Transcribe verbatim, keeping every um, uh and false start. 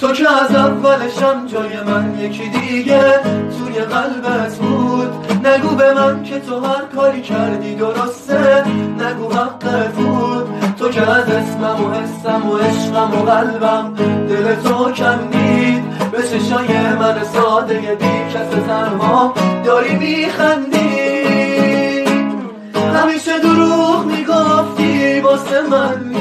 تو که از اولشم جای من یکی دیگه توی قلبت بود. نگو به من که تو هر کاری کردی درسته، نگو حقت بود. تو که از اسمم و حسم و عشقم و قلبم دل تو کندید. به چشای من ساده بی کس تنها داری میخندی. همیشه دروغ میگفتی واسه من